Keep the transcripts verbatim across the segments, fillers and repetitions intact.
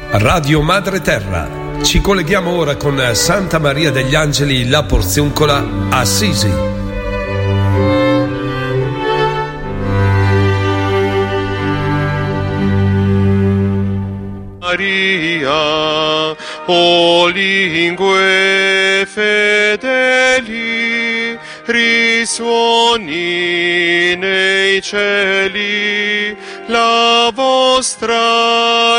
Radio Madre Terra. Ci colleghiamo ora con Santa Maria degli Angeli La Porziuncola, Assisi. Maria, o lingue fedeli, risuoni nei cieli la vostra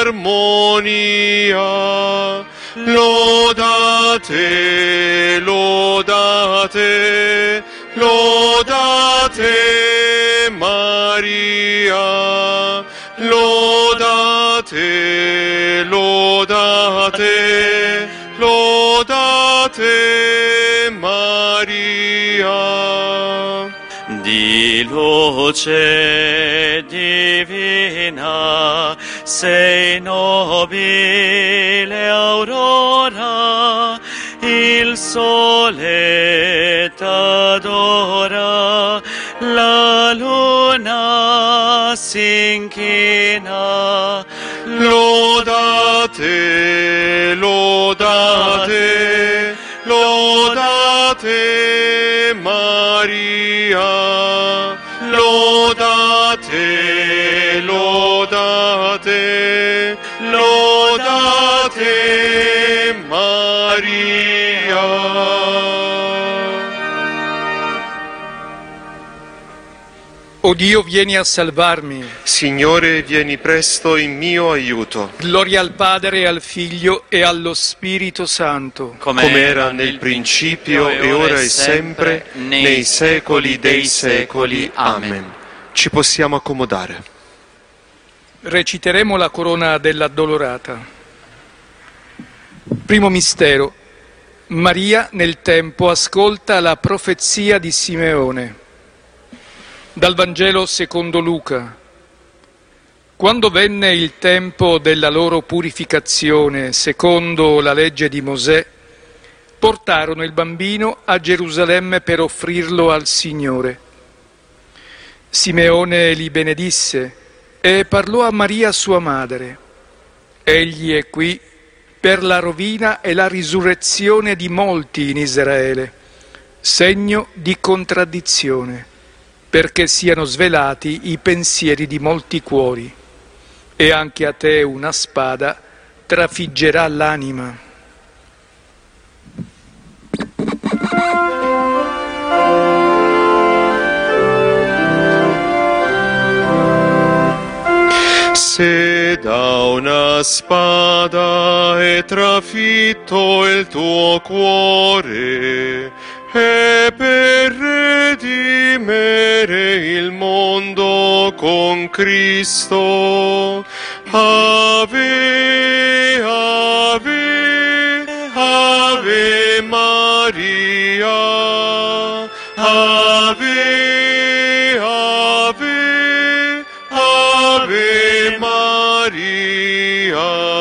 armonia. Lodate, lodate, lodate Maria. Lodate, lodate, lodate Maria. Di luce divina sei nobile aurora, il sole t'adora, la luna s'inchina. Lodate, lodate, lodate Maria. Lodate, lodate, lodate Maria. O Dio, vieni a salvarmi. Signore, vieni presto in mio aiuto. Gloria al Padre, al Figlio e allo Spirito Santo. Come era nel principio e ora e sempre, nei secoli dei secoli. Amen. Ci possiamo accomodare. Reciteremo la corona dell'Addolorata. Primo mistero. Maria nel tempo ascolta la profezia di Simeone. Dal Vangelo secondo Luca. Quando venne il tempo della loro purificazione, secondo la legge di Mosè, portarono il bambino a Gerusalemme per offrirlo al Signore. Simeone li benedisse e parlò a Maria sua madre. Egli è qui per la rovina e la risurrezione di molti in Israele, segno di contraddizione, perché siano svelati i pensieri di molti cuori, e anche a te una spada trafiggerà l'anima. Se da una spada è trafitto il tuo cuore, e per redimere il mondo con Cristo, Ave, Ave, Ave Maria, Ave, Ave, Ave Maria.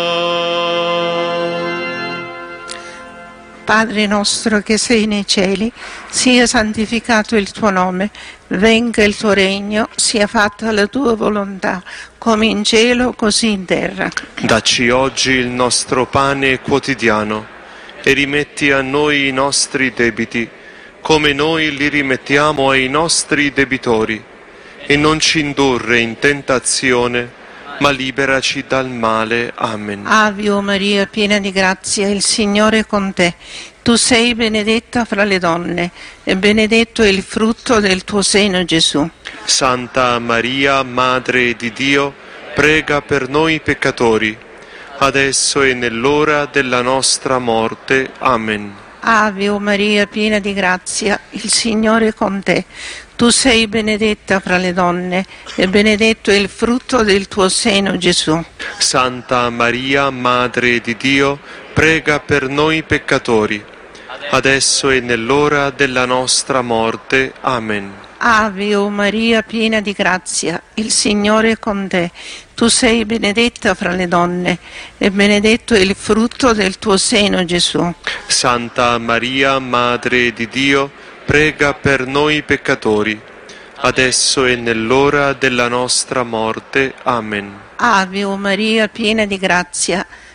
Padre nostro che sei nei cieli, sia santificato il tuo nome, venga il tuo regno, sia fatta la tua volontà, come in cielo così in terra. Dacci oggi il nostro pane quotidiano e rimetti a noi i nostri debiti, come noi li rimettiamo ai nostri debitori, e non ci indurre in tentazione, ma liberaci dal male. Amen. Ave o Maria, piena di grazia, il Signore è con te. Tu sei benedetta fra le donne, e benedetto è il frutto del tuo seno, Gesù. Santa Maria, Madre di Dio, prega per noi peccatori, adesso e nell'ora della nostra morte. Amen. Ave o Maria, piena di grazia, il Signore è con te. Tu sei benedetta fra le donne, e benedetto è il frutto del tuo seno, Gesù. Santa Maria, Madre di Dio, prega per noi peccatori, adesso e nell'ora della nostra morte. Amen. Ave o Maria, piena di grazia, il Signore è con te. Tu sei benedetta fra le donne, e benedetto è il frutto del tuo seno, Gesù. Santa Maria, Madre di Dio, prega per noi peccatori, adesso e nell'ora della nostra morte. Amen. Ave o Maria, piena di grazia,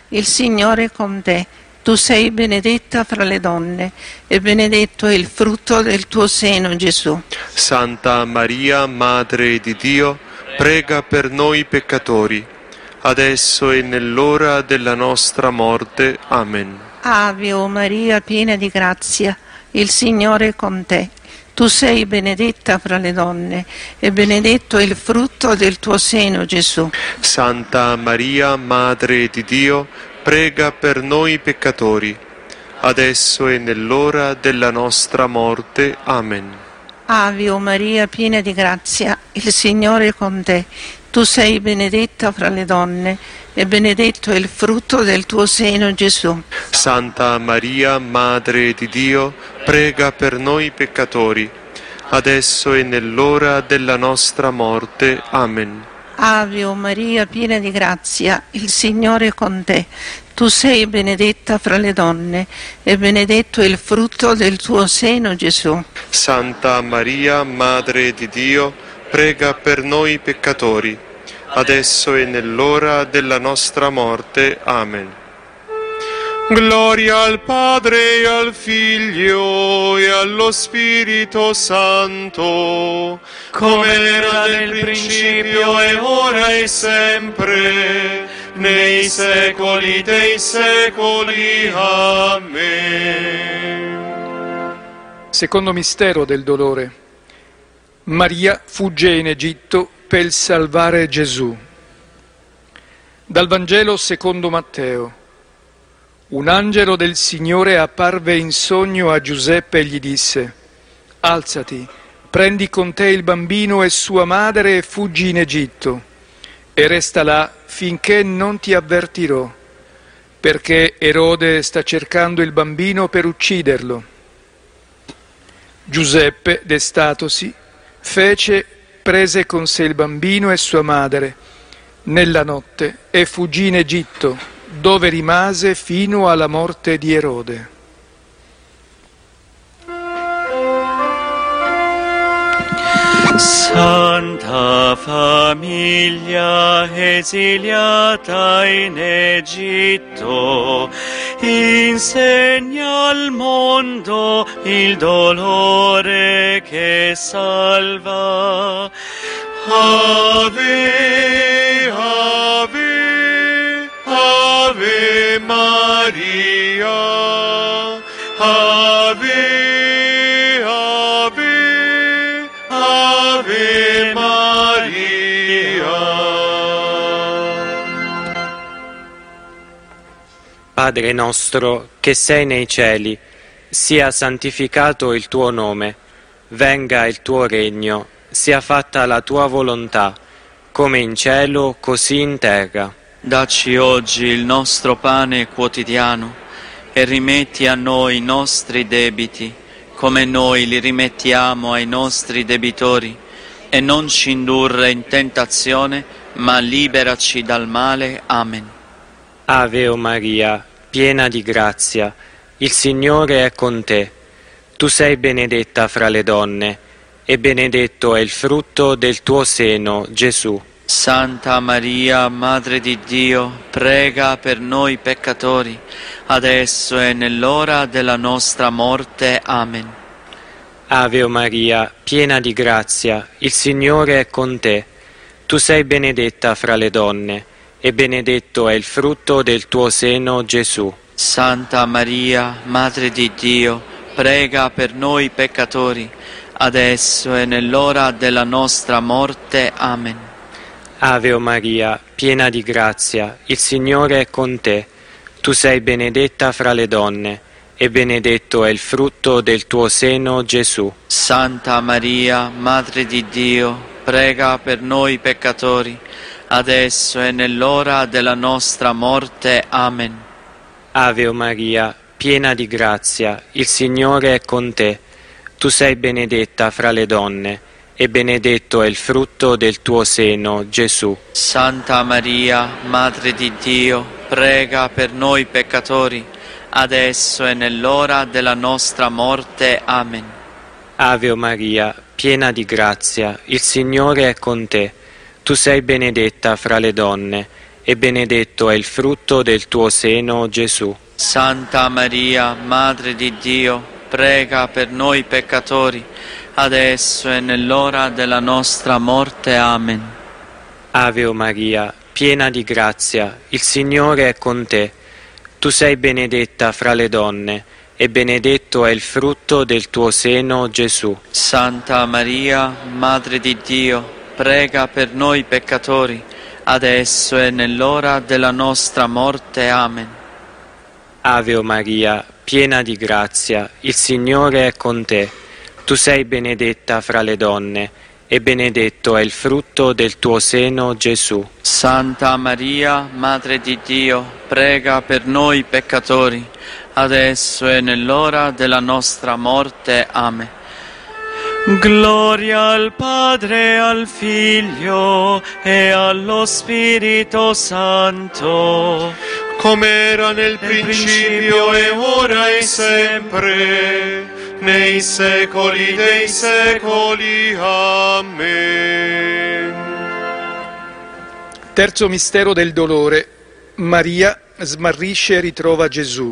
il Signore è con te. Tu sei benedetta fra le donne e benedetto è il frutto del tuo seno, Gesù. Santa Maria, Madre di Dio, prega per noi peccatori, adesso e nell'ora della nostra morte. Amen. Ave o Maria, piena di grazia, il Signore è con te. Tu sei benedetta fra le donne e benedetto è il frutto del tuo seno, Gesù. Santa Maria, Madre di Dio, prega per noi peccatori, adesso e nell'ora della nostra morte. Amen. Ave o Maria, piena di grazia, il Signore è con te. Tu sei benedetta fra le donne e benedetto è il frutto del tuo seno, Gesù. Santa Maria, Madre di Dio, prega per noi peccatori, adesso e nell'ora della nostra morte. Amen. Ave o Maria, piena di grazia, il Signore è con te. Tu sei benedetta fra le donne e benedetto è il frutto del tuo seno, Gesù. Santa Maria, Madre di Dio, prega per noi peccatori, adesso e nell'ora della nostra morte. Amen. Gloria al Padre e al Figlio e allo Spirito Santo, come era nel principio e ora e sempre, nei secoli dei secoli. Amen. Secondo mistero del dolore. Maria fugge in Egitto per salvare Gesù. Dal Vangelo secondo Matteo. Un angelo del Signore apparve in sogno a Giuseppe e gli disse: «Alzati, prendi con te il bambino e sua madre e fuggi in Egitto, e resta là finché non ti avvertirò, perché Erode sta cercando il bambino per ucciderlo». Giuseppe, destatosi, fece, prese con sé il bambino e sua madre nella notte e fuggì in Egitto, dove rimase fino alla morte di Erode. Santa famiglia esiliata in Egitto, insegna al mondo il dolore che salva. Ave, ave, ave Maria, ave, ave, ave Maria. Padre nostro che sei nei cieli, sia santificato il tuo nome, venga il tuo regno, sia fatta la tua volontà, come in cielo, così in terra. Dacci oggi il nostro pane quotidiano e rimetti a noi i nostri debiti, come noi li rimettiamo ai nostri debitori, e non ci indurre in tentazione, ma liberaci dal male. Amen. Ave o Maria, piena di grazia, il Signore è con te. Tu sei benedetta fra le donne, e benedetto è il frutto del tuo seno, Gesù. Santa Maria, Madre di Dio, prega per noi peccatori, adesso e nell'ora della nostra morte. Amen. Ave o Maria, piena di grazia, il Signore è con te. Tu sei benedetta fra le donne, e benedetto è il frutto del tuo seno, Gesù. Santa Maria, Madre di Dio, prega per noi peccatori, adesso e nell'ora della nostra morte. Amen. Ave o Maria, piena di grazia, il Signore è con te. Tu sei benedetta fra le donne, e benedetto è il frutto del tuo seno, Gesù. Santa Maria, Madre di Dio, prega per noi peccatori, adesso e nell'ora della nostra morte. Amen. Ave o Maria, piena di grazia, il Signore è con te. Tu sei benedetta fra le donne, e benedetto è il frutto del tuo seno, Gesù. Santa Maria, Madre di Dio, prega per noi peccatori, adesso e nell'ora della nostra morte. Amen. Ave o Maria, piena di grazia, il Signore è con te. Tu sei benedetta fra le donne, e benedetto è il frutto del tuo seno, Gesù. Santa Maria, Madre di Dio, prega per noi peccatori, adesso e nell'ora della nostra morte. Amen. Ave o Maria, piena di grazia, il Signore è con te. Tu sei benedetta fra le donne, e benedetto è il frutto del tuo seno, Gesù. Santa Maria, Madre di Dio, prega per noi peccatori, adesso e nell'ora della nostra morte. Amen. Ave o Maria, piena di grazia, il Signore è con te. Tu sei benedetta fra le donne, e benedetto è il frutto del tuo seno, Gesù. Santa Maria, Madre di Dio, prega per noi peccatori, adesso e nell'ora della nostra morte. Amen. Gloria al Padre, al Figlio e allo Spirito Santo, come era nel principio e ora e sempre, nei secoli dei secoli. Amen. Terzo mistero del dolore. Maria smarrisce e ritrova Gesù.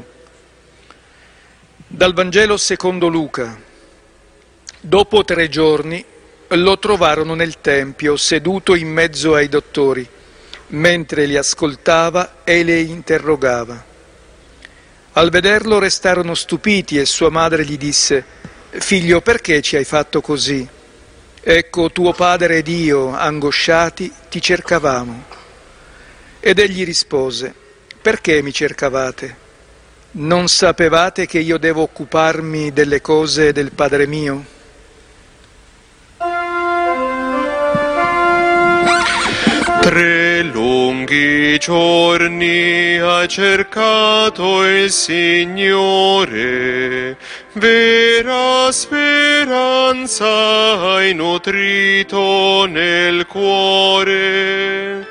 Dal Vangelo secondo Luca. Dopo tre giorni lo trovarono nel Tempio, seduto in mezzo ai dottori, mentre li ascoltava e le interrogava. Al vederlo restarono stupiti e sua madre gli disse: «Figlio, perché ci hai fatto così? Ecco, tuo padre ed io, angosciati, ti cercavamo». Ed egli rispose: «Perché mi cercavate? Non sapevate che io devo occuparmi delle cose del Padre mio?» Tre lunghi giorni ha cercato il Signore, vera speranza hai nutrito nel cuore.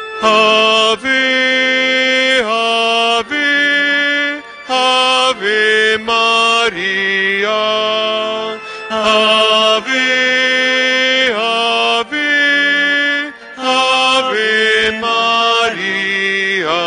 Ave, ave, ave Maria, ave, ave, ave Maria.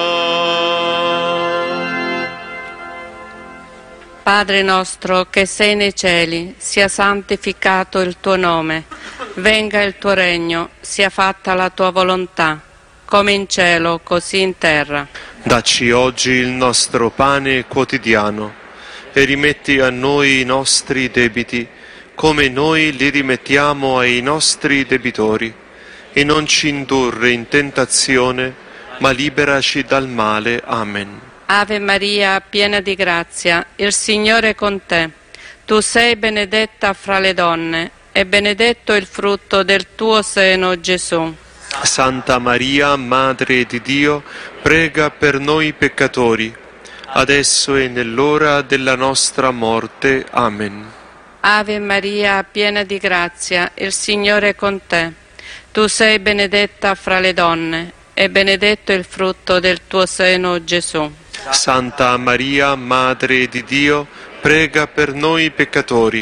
Padre nostro che sei nei cieli, sia santificato il tuo nome, venga il tuo regno, sia fatta la tua volontà, come in cielo, così in terra. Dacci oggi il nostro pane quotidiano e rimetti a noi i nostri debiti, come noi li rimettiamo ai nostri debitori. E non ci indurre in tentazione, ma liberaci dal male. Amen. Ave Maria, piena di grazia, il Signore è con te. Tu sei benedetta fra le donne, e benedetto il frutto del tuo seno, Gesù. Santa Maria, Madre di Dio, prega per noi peccatori, adesso e nell'ora della nostra morte. Amen. Ave Maria, piena di grazia, il Signore è con te. Tu sei benedetta fra le donne, e benedetto il frutto del tuo seno, Gesù. Santa Maria, Madre di Dio, prega per noi peccatori,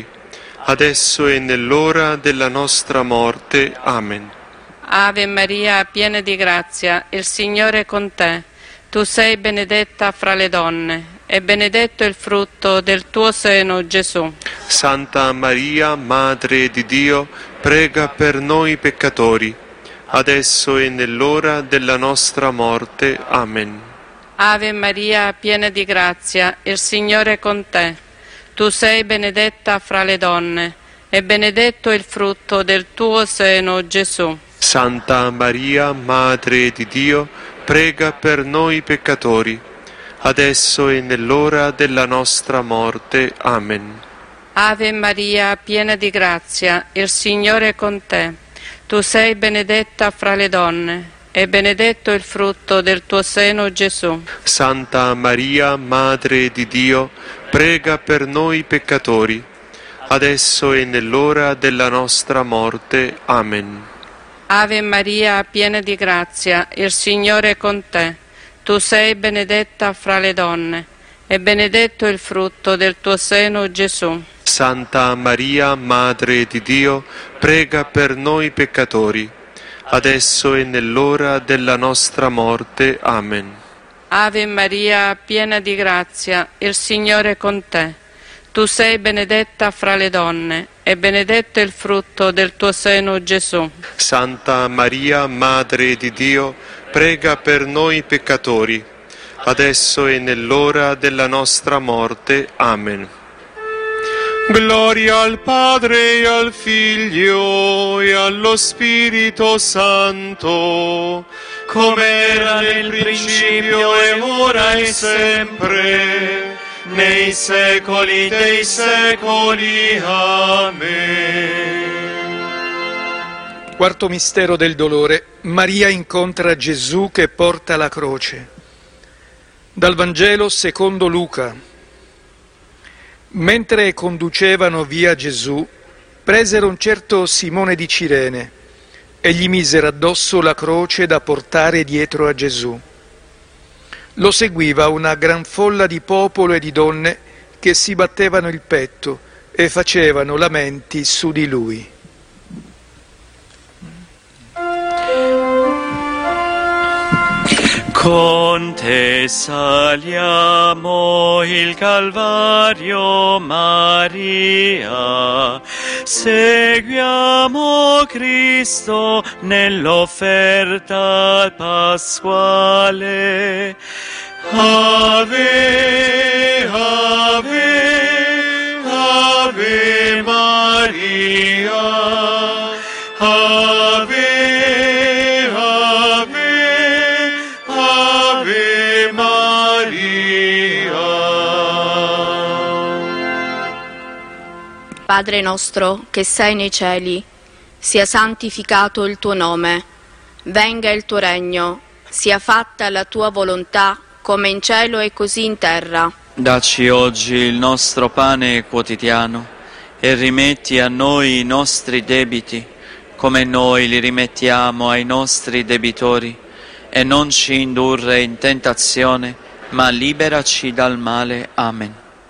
adesso e nell'ora della nostra morte. Amen. Ave Maria, piena di grazia, il Signore è con te. Tu sei benedetta fra le donne, e benedetto il frutto del tuo seno, Gesù. Santa Maria, Madre di Dio, prega per noi peccatori, adesso e nell'ora della nostra morte. Amen. Ave Maria, piena di grazia, il Signore è con te. Tu sei benedetta fra le donne, e benedetto il frutto del tuo seno, Gesù. Santa Maria, Madre di Dio, prega per noi peccatori, adesso e nell'ora della nostra morte. Amen. Ave Maria, piena di grazia, il Signore è con te. Tu sei benedetta fra le donne, e benedetto il frutto del tuo seno, Gesù. Santa Maria, Madre di Dio, prega per noi peccatori, adesso e nell'ora della nostra morte. Amen. Ave Maria, piena di grazia, il Signore è con te. Tu sei benedetta fra le donne, e benedetto il frutto del tuo seno, Gesù. Santa Maria, Madre di Dio, prega per noi peccatori, adesso e nell'ora della nostra morte. Amen. Ave Maria, piena di grazia, il Signore è con te. Tu sei benedetta fra le donne, e benedetto è il frutto del tuo seno, Gesù. Santa Maria, Madre di Dio, prega per noi peccatori, adesso e nell'ora della nostra morte. Amen. Gloria al Padre e al Figlio e allo Spirito Santo, come era nel principio e ora e sempre, nei secoli dei secoli. Amen. Quarto mistero del dolore. Maria incontra Gesù che porta la croce. Dal Vangelo secondo Luca. Mentre conducevano via Gesù, presero un certo Simone di Cirene e gli misero addosso la croce da portare dietro a Gesù. Lo seguiva una gran folla di popolo e di donne che si battevano il petto e facevano lamenti su di lui. Con te saliamo il Calvario, Maria, seguiamo Cristo nell'offerta pasquale. Ave, Ave, Ave Maria, Ave, Padre nostro che sei nei cieli, sia santificato il tuo nome, venga il tuo regno, sia fatta la tua volontà come in cielo e così in terra. Dacci oggi il nostro pane quotidiano e rimetti a noi i nostri debiti come noi li rimettiamo ai nostri debitori, e non ci indurre in tentazione, ma liberaci dal male. Amen.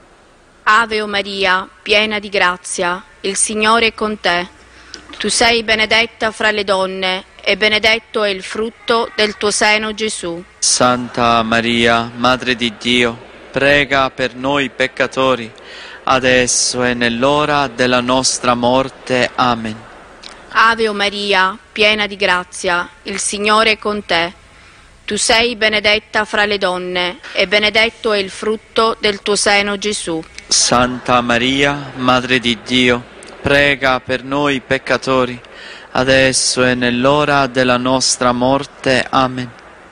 Ave o Maria, piena di grazia, il Signore è con te. Tu sei benedetta fra le donne, e benedetto è il frutto del tuo seno, Gesù. Santa Maria, Madre di Dio, prega per noi peccatori, adesso e nell'ora della nostra morte. Amen. Ave o Maria, piena di grazia, il Signore è con te. Tu sei benedetta fra le donne, e benedetto è il frutto del tuo seno, Gesù. Santa Maria, Madre di Dio, prega per noi peccatori, adesso e nell'ora della nostra morte. Amen.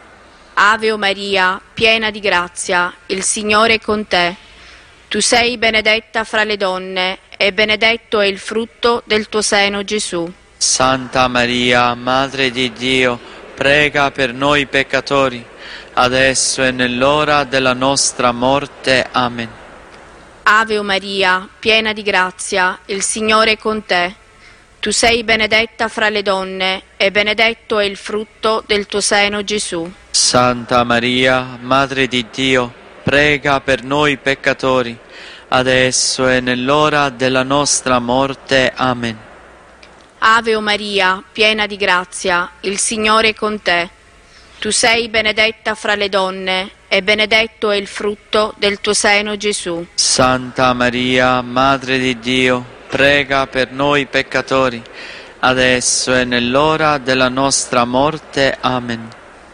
Ave o Maria, piena di grazia, il Signore è con te. Tu sei benedetta fra le donne, e benedetto è il frutto del tuo seno, Gesù. Santa Maria, Madre di Dio, prega per noi peccatori, adesso e nell'ora della nostra morte. Amen. Ave o Maria, piena di grazia, il Signore è con te. Tu sei benedetta fra le donne, e benedetto è il frutto del tuo seno, Gesù. Santa Maria, Madre di Dio, prega per noi peccatori, adesso e nell'ora della nostra morte. Amen. Ave o Maria, piena di grazia, il Signore è con te. Tu sei benedetta fra le donne, e benedetto è il frutto del tuo seno, Gesù. Santa Maria, Madre di Dio, prega per noi peccatori, adesso e nell'ora della nostra morte. Amen.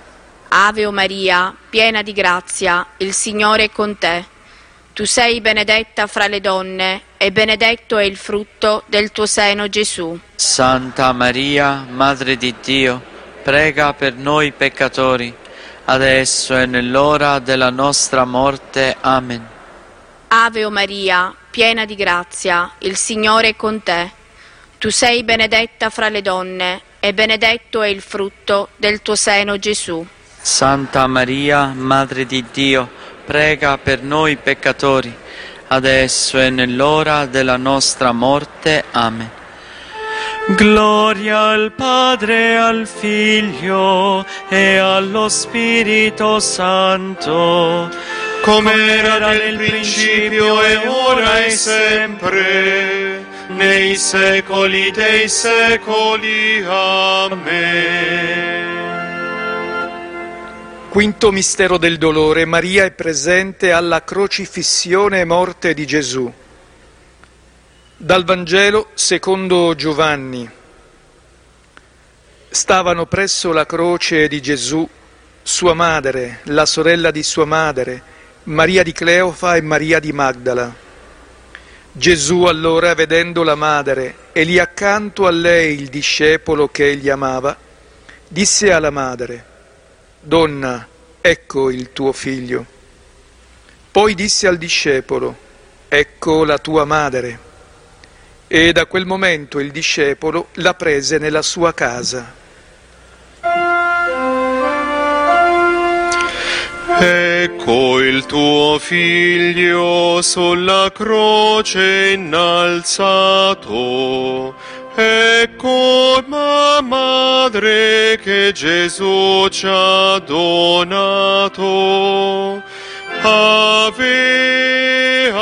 Ave o Maria, piena di grazia, il Signore è con te. Tu sei benedetta fra le donne, e benedetto è il frutto del tuo seno, Gesù. Santa Maria, Madre di Dio, prega per noi peccatori, adesso e nell'ora della nostra morte. Amen. Ave o Maria, piena di grazia, il Signore è con te. Tu sei benedetta fra le donne, e benedetto è il frutto del tuo seno, Gesù. Santa Maria, Madre di Dio, prega per noi peccatori, adesso e nell'ora della nostra morte. Amen. Gloria al Padre, al Figlio e allo Spirito Santo, come era nel principio e ora e sempre, nei secoli dei secoli. Amen. Quinto mistero del dolore. Maria è presente alla crocifissione e morte di Gesù. Dal Vangelo secondo Giovanni. Stavano presso la croce di Gesù sua madre, la sorella di sua madre, Maria di Cleofa e Maria di Magdala. Gesù allora, vedendo la madre e lì accanto a lei il discepolo che egli amava, disse alla madre: «Donna, ecco il tuo figlio». Poi disse al discepolo: «Ecco la tua madre». E da quel momento il discepolo la prese nella sua casa. Ecco il tuo figlio sulla croce innalzato, ecco la madre che Gesù ci ha donato. Ave,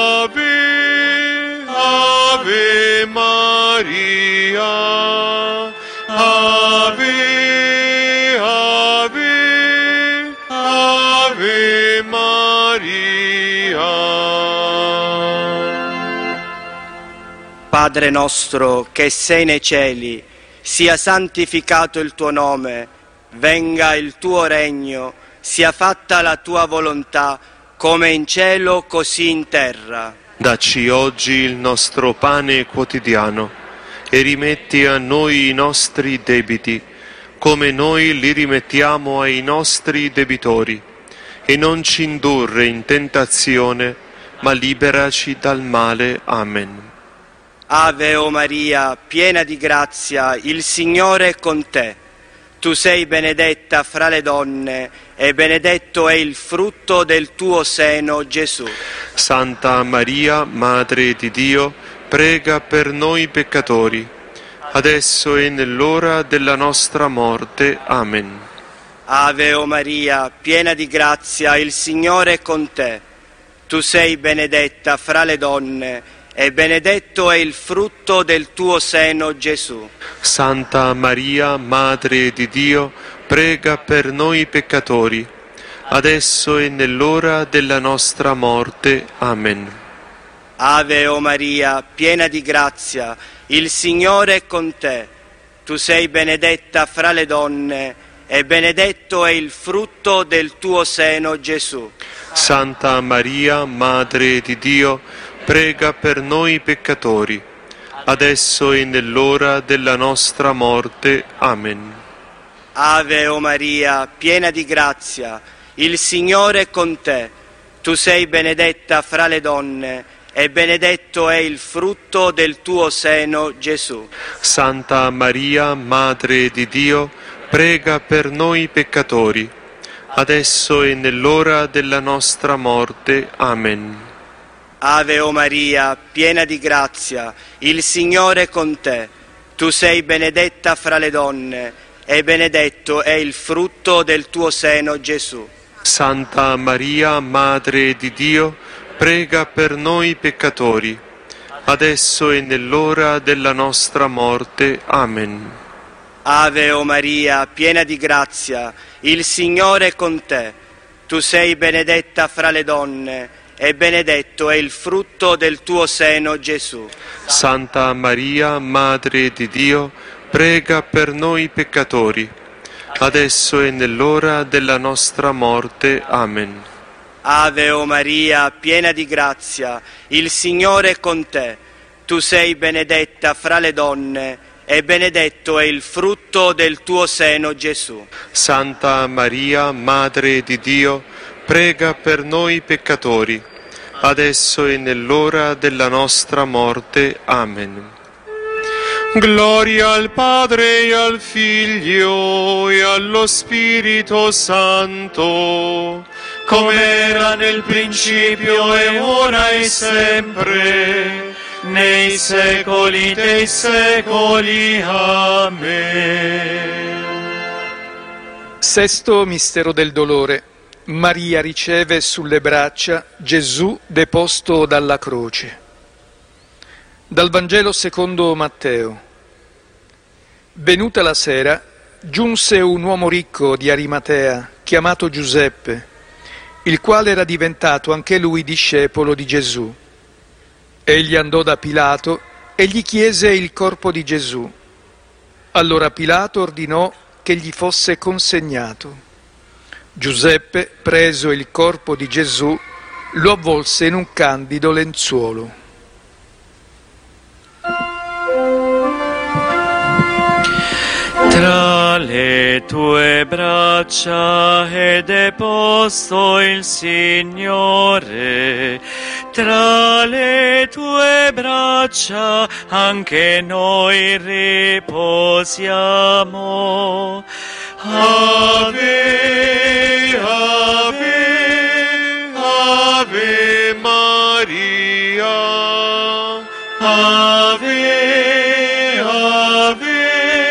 ave, ave Maria, ave, ave, ave Maria. Padre nostro che sei nei cieli, sia santificato il tuo nome, venga il tuo regno, sia fatta la tua volontà, come in cielo così in terra. Dacci oggi il nostro pane quotidiano e rimetti a noi i nostri debiti, come noi li rimettiamo ai nostri debitori, e non ci indurre in tentazione, ma liberaci dal male. Amen. Ave o Maria, piena di grazia, il Signore è con te. Tu sei benedetta fra le donne e benedetto è il frutto del tuo seno, Gesù. Santa Maria, Madre di Dio, prega per noi peccatori, adesso e nell'ora della nostra morte. Amen. Ave o Maria, piena di grazia, il Signore è con te. Tu sei benedetta fra le donne e benedetto è il frutto del tuo seno, Gesù. Santa Maria, Madre di Dio, prega per noi peccatori, adesso e nell'ora della nostra morte. Amen. Ave o Maria, piena di grazia, il Signore è con te. Tu sei benedetta fra le donne e benedetto è il frutto del tuo seno, Gesù. Santa Maria, Madre di Dio, prega per noi peccatori, adesso e nell'ora della nostra morte. Amen. Ave o Maria, piena di grazia, il Signore è con te. Tu sei benedetta fra le donne e benedetto è il frutto del tuo seno, Gesù. Santa Maria, Madre di Dio, prega per noi peccatori, adesso e nell'ora della nostra morte. Amen. Ave o Maria, piena di grazia, il Signore è con te. Tu sei benedetta fra le donne e benedetto è il frutto del tuo seno, Gesù. Santa Maria, Madre di Dio, prega per noi peccatori, adesso e nell'ora della nostra morte. Amen. Ave o Maria, piena di grazia, il Signore è con te. Tu sei benedetta fra le donne e benedetto è il frutto del tuo seno, Gesù. Santa Maria, Madre di Dio, prega per noi peccatori, adesso e nell'ora della nostra morte. Amen. Ave o Maria, piena di grazia, il Signore è con te. Tu sei benedetta fra le donne e benedetto è il frutto del tuo seno, Gesù. Santa Maria, Madre di Dio, prega per noi peccatori, adesso e nell'ora della nostra morte. Amen. Gloria al Padre e al Figlio e allo Spirito Santo, come era nel principio e ora e sempre, nei secoli dei secoli. Amen. Sesto mistero del dolore. Maria riceve sulle braccia Gesù deposto dalla croce. Dal Vangelo secondo Matteo. Venuta la sera, giunse un uomo ricco di Arimatea, chiamato Giuseppe, il quale era diventato anche lui discepolo di Gesù. Egli andò da Pilato e gli chiese il corpo di Gesù. Allora Pilato ordinò che gli fosse consegnato. Giuseppe, preso il corpo di Gesù, lo avvolse in un candido lenzuolo. Tra le tue braccia è deposto il Signore, tra le tue braccia anche noi riposiamo. Ave, ave, ave Maria, ave, ave.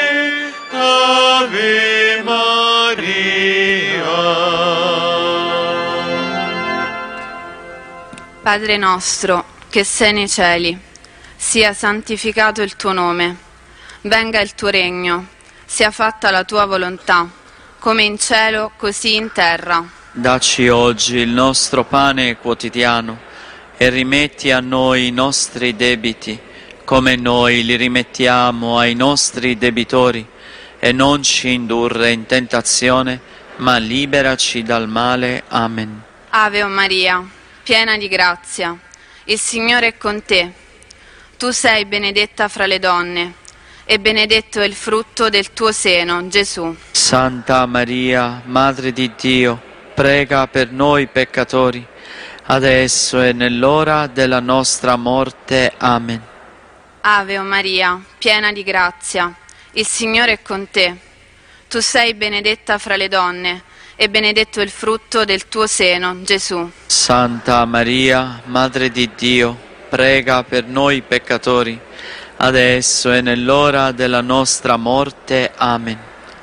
Ave Maria. Padre nostro, che sei nei cieli, sia santificato il tuo nome, venga il tuo regno, sia fatta la tua volontà, come in cielo, così in terra. Dacci oggi il nostro pane quotidiano e rimetti a noi i nostri debiti, come noi li rimettiamo ai nostri debitori. E non ci indurre in tentazione, ma liberaci dal male. Amen. Ave Maria, piena di grazia, il Signore è con te. Tu sei benedetta fra le donne, e benedetto è il frutto del tuo seno, Gesù. Santa Maria, Madre di Dio, prega per noi peccatori, adesso e nell'ora della nostra morte. Amen. Ave Maria, piena di grazia, il Signore è con te. Tu sei benedetta fra le donne, e benedetto è il frutto del tuo seno, Gesù. Santa Maria, Madre di Dio, prega per noi peccatori, adesso e nell'ora della nostra morte. Amen.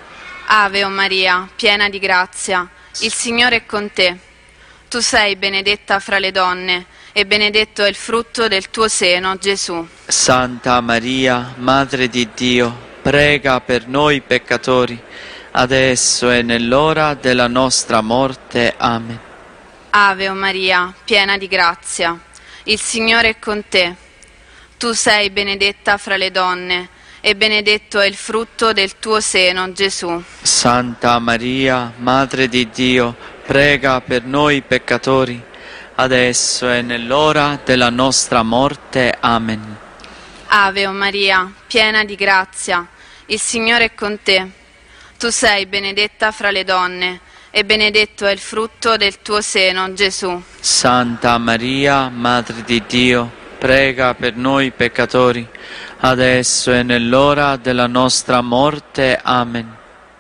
Ave Maria, piena di grazia, il Signore è con te. Tu sei benedetta fra le donne, e benedetto è il frutto del tuo seno, Gesù. Santa Maria, Madre di Dio, prega per noi peccatori, adesso e nell'ora della nostra morte. Amen. Ave Maria, piena di grazia, il Signore è con te. Tu sei benedetta fra le donne, e benedetto è il frutto del tuo seno, Gesù. Santa Maria, Madre di Dio, prega per noi peccatori, adesso e nell'ora della nostra morte. Amen. Ave Maria, piena di grazia, il Signore è con te. Tu sei benedetta fra le donne, e benedetto è il frutto del tuo seno, Gesù. Santa Maria, Madre di Dio, prega per noi peccatori, adesso e nell'ora della nostra morte. Amen.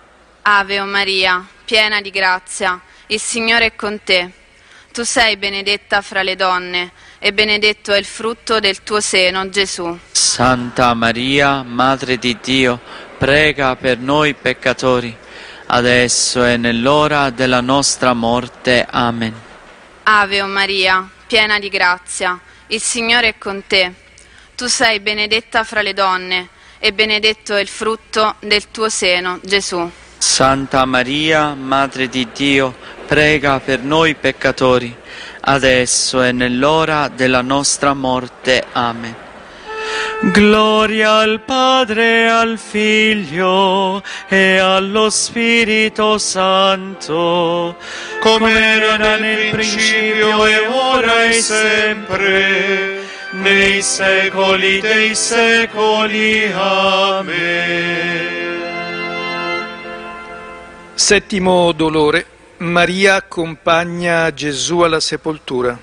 Ave Maria, piena di grazia, il Signore è con te. Tu sei benedetta fra le donne, e benedetto è il frutto del tuo seno, Gesù. Santa Maria, Madre di Dio, prega per noi peccatori, adesso e nell'ora della nostra morte. Amen. Ave Maria, piena di grazia, il Signore è con te. Tu sei benedetta fra le donne, e benedetto è il frutto del tuo seno, Gesù. Santa Maria, Madre di Dio, prega per noi peccatori, adesso e nell'ora della nostra morte. Amen. Gloria al Padre, al Figlio e allo Spirito Santo, come era nel principio e ora e sempre, nei secoli dei secoli. Amen. Settimo dolore. Maria accompagna Gesù alla sepoltura.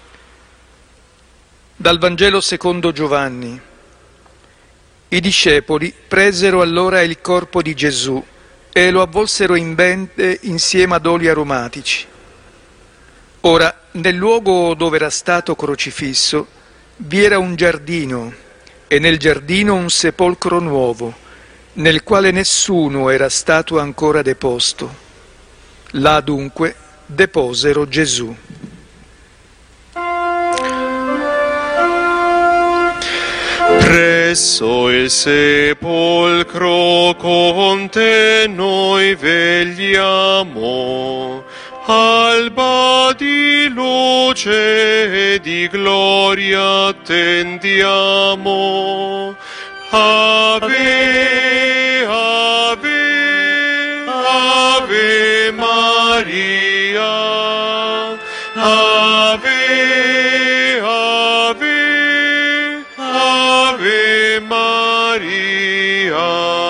Dal Vangelo secondo Giovanni. I discepoli presero allora il corpo di Gesù e lo avvolsero in bende insieme ad oli aromatici. Ora, nel luogo dove era stato crocifisso, vi era un giardino, e nel giardino un sepolcro nuovo, nel quale nessuno era stato ancora deposto. Là dunque deposero Gesù. presso il sepolcro con te noi vegliamo, alba di luce e di gloria attendiamo. Ave, ave, ave Maria, ave, ave, ave Maria.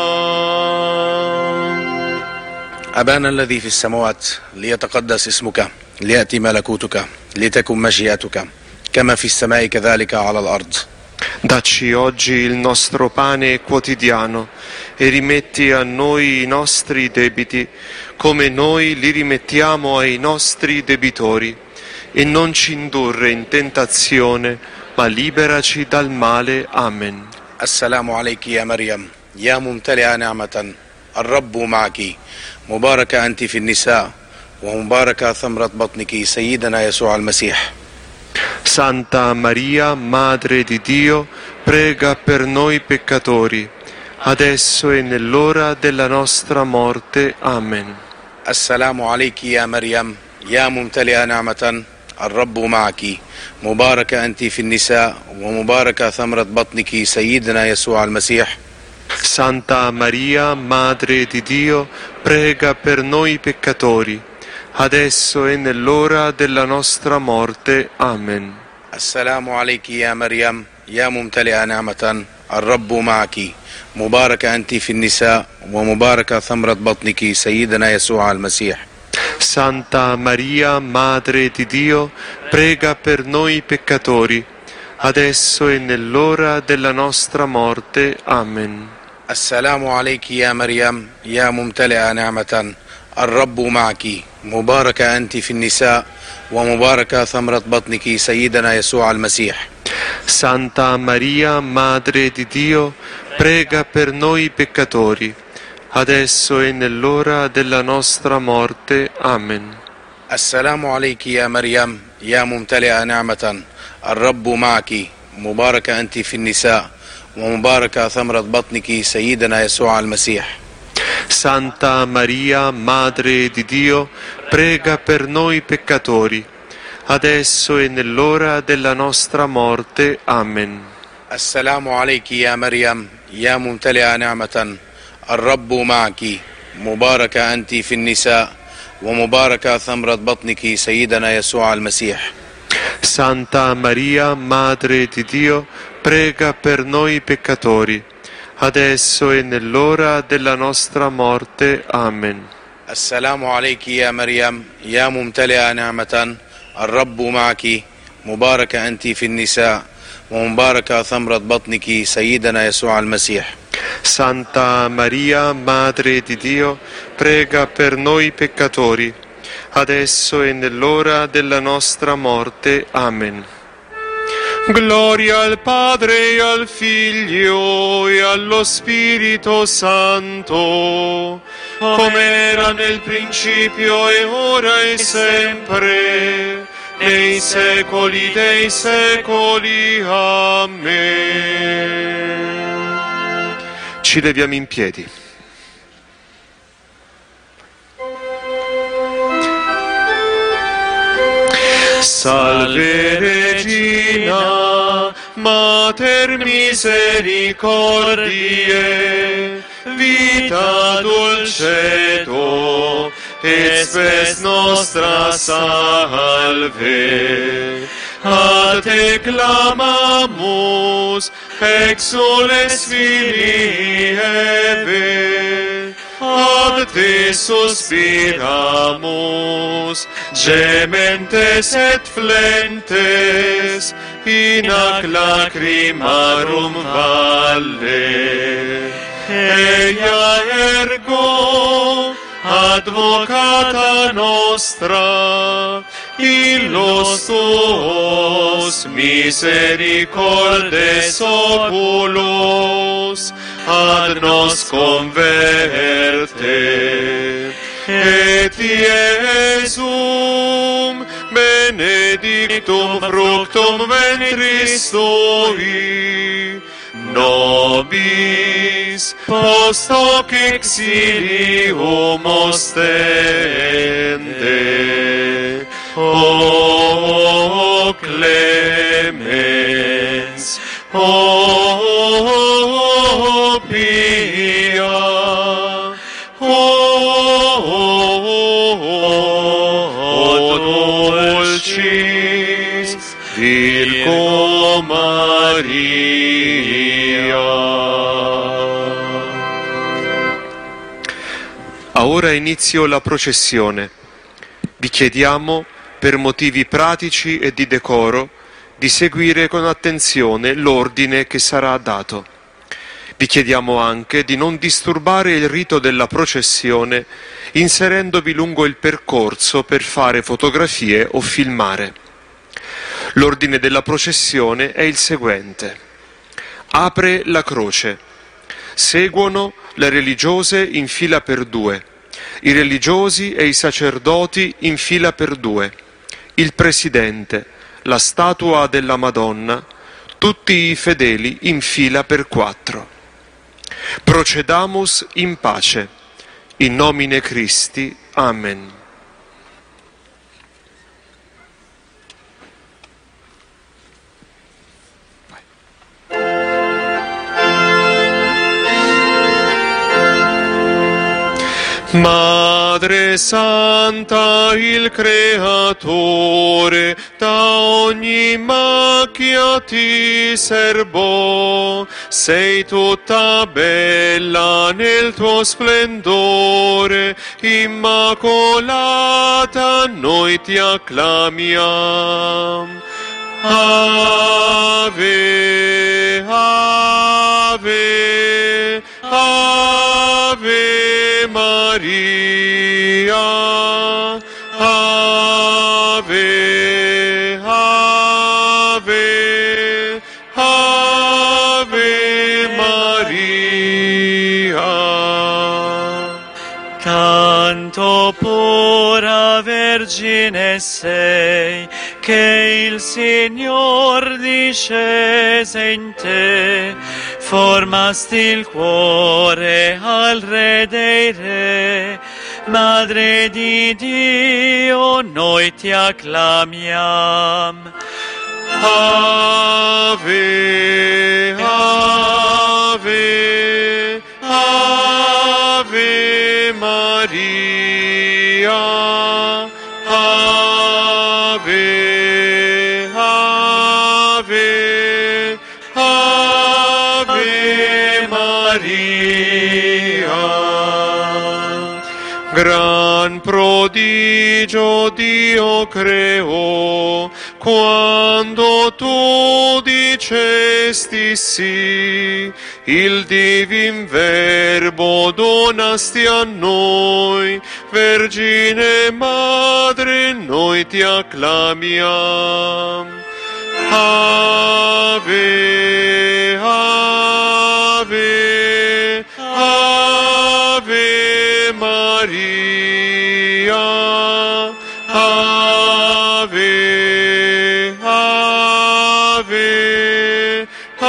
أبانا الذي في السماوات ليتقدس اسمك ليأتي ملكوتك لتكن مشيئتك كما في السماء كذلك على الأرض. Dacci oggi il nostro pane quotidiano e rimetti a noi i nostri debiti come noi li rimettiamo ai nostri debitori, e non ci indurre in tentazione ma liberaci dal male. Amen. السلام عليك يا مريم يا ممتلئة نعمة الرب معك مباركة أنت في النساء ومباركة ثمرة بطنك سيدنا يسوع المسيح. Santa Maria, Madre di Dio, prega per noi peccatori, adesso e nell'ora della nostra morte. Amen. السلام عليك يا مريم يا ممتلئة نعمة الرب معك مباركة أنت في النساء ومباركة ثمرة بطنك سيدنا يسوع المسيح. Santa Maria, Madre di Dio, prega per noi peccatori, adesso e nell'ora della nostra morte. Amen. السلام عليك يا مريم يا ممتلئة نعمة الرب معك مباركة أنت في النساء ومباركة ثمرة بطنك سيدنا يسوع المسيح. Santa Maria, Madre di Dio, prega per noi peccatori, adesso e nell'ora della nostra morte. Amen. السلام عليك يا مريم يا ممتلئة نعمة الرب معك مباركة أنت في النساء ومباركة ثمرة بطنك سيدنا يسوع المسيح. Santa Maria, Madre di Dio, prega per noi peccatori, adesso e nell'ora della nostra morte. Amen. السلام عليك يا مريم يا ممتلئة نعمة الرب معك مباركة أنت في النساء ومباركة ثمرة بطنك سيدنا يسوع المسيح. Santa Maria, Madre di Dio, prega per noi peccatori, adesso e nell'ora della nostra morte. Amen. السلام عليك يا مريم يا ممتلئة نعمة الرب معك مباركة أنت في النساء ومباركة ثمرة بطنك سيدنا يسوع المسيح. Santa Maria, Madre di Dio, prega per noi peccatori, adesso e nell'ora della nostra morte. Amen. السلام عليك يا مريم يا ممتلئة نعمة الرب معك مباركة أنت في النساء ومباركة ثمرة بطنك سيدنا يسوع المسيح. Santa Maria, Madre di Dio, prega per noi peccatori, adesso e nell'ora della nostra morte. Amen. Gloria al Padre e al Figlio e allo Spirito Santo, come era nel principio e ora e sempre, nei secoli dei secoli. Amen. Ci leviamo in piedi. Salve Regina, Mater misericordiae, vita dulcedo, et spes nostra salve. A te clamamus, exules filii Eve, ad te suspiramus, gementes et flentes, in ac lacrimarum valle. Eia ergo, advocata nostra, illos tuos misericordes oculos, ad nos converte. Et Iesum benedictum fructum ventris tui, nobis post hoc exilium ostende, o clemens, o pia, o dulcis Virgo Maria. Ora inizio la processione. Vi chiediamo, per motivi pratici e di decoro, di seguire con attenzione l'ordine che sarà dato. Vi chiediamo anche di non disturbare il rito della processione inserendovi lungo il percorso per fare fotografie o filmare. L'ordine della processione è il seguente. Apre la croce. Seguono le religiose in fila per due, i religiosi e i sacerdoti in fila per due, il presidente, la statua della Madonna, tutti i fedeli in fila per quattro. Procedamus in pace. In nomine Christi. Amen. Madre Santa, il Creatore, da ogni macchia ti serbò, sei tutta bella nel tuo splendore, immacolata noi ti acclamiam. Ave, Ave, Ave Maria, Ave, Ave, Ave Maria. Tanto pura Vergine sei, che il Signor discese in te, formasti il cuore al Re dei Re, Madre di Dio, noi ti acclamiam. Ave, Ave, Ave Maria, Ave, Ave, Ave Maria. Gran prodigio Dio creò, quando tu dicesti sì, il divin Verbo donasti a noi, Vergine Madre, noi ti acclamiam. Ave, Ave, Ave Maria, Ave, Ave,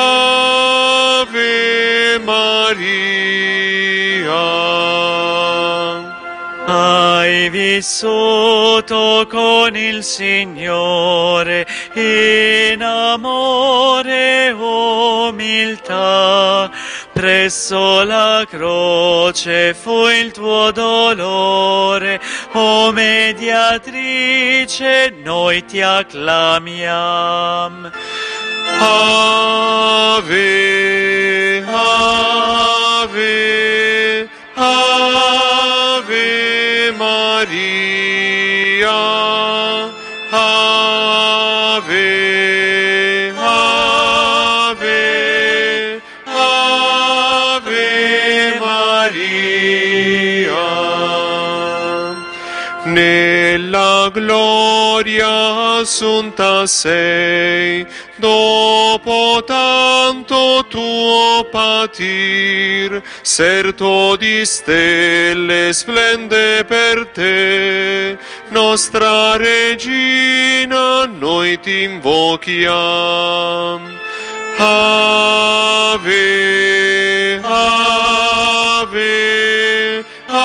Ave Maria. Hai vissuto con il Signore in amore e umiltà, presso la croce fu il tuo dolore, o mediatrice noi ti acclamiam. Ave, Ave, Ave Maria, Ave, Ave, Ave Maria. Nella gloria assunta sei, dopo tanto tuo patir, serto di stelle splende per te, nostra Regina, noi ti invochiam. Ave, Ave,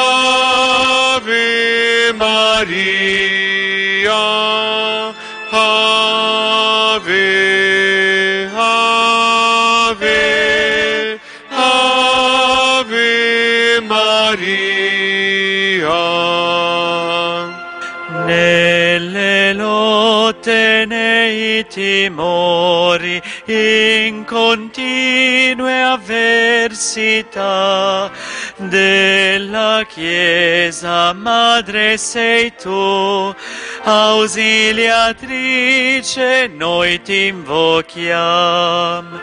Ave Maria, Ave, Ave, Ave Maria. Nelle lotte, nei timori, in continue avversità della Chiesa, Madre sei tu, ausiliatrice, noi ti invochiamo.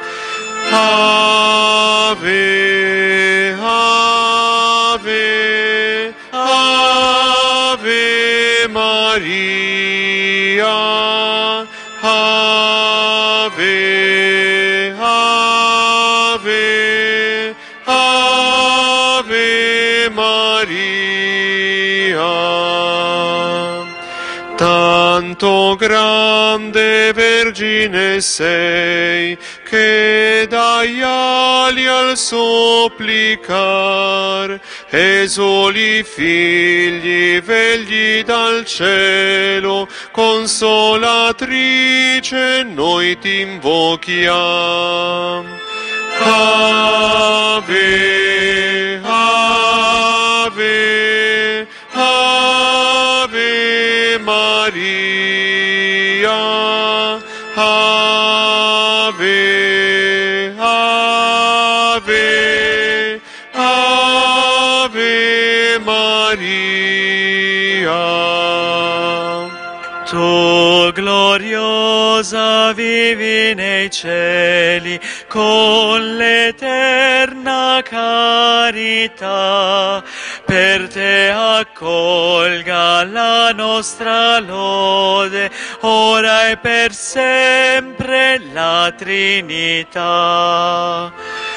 Ave, Ave, Ave Maria, Ave, Ave, Ave Maria. Tanto grande Vergine sei, che dai ali al supplicar esuli figli vegli dal cielo, consolatrice noi ti invochiamo. Ave, Ave, Ave Maria, Ave, Ave, Ave Maria. Tu gloriosa vivi nei cieli con l'eterna carità, per te accolga la nostra lode, ora e per sempre la Trinità.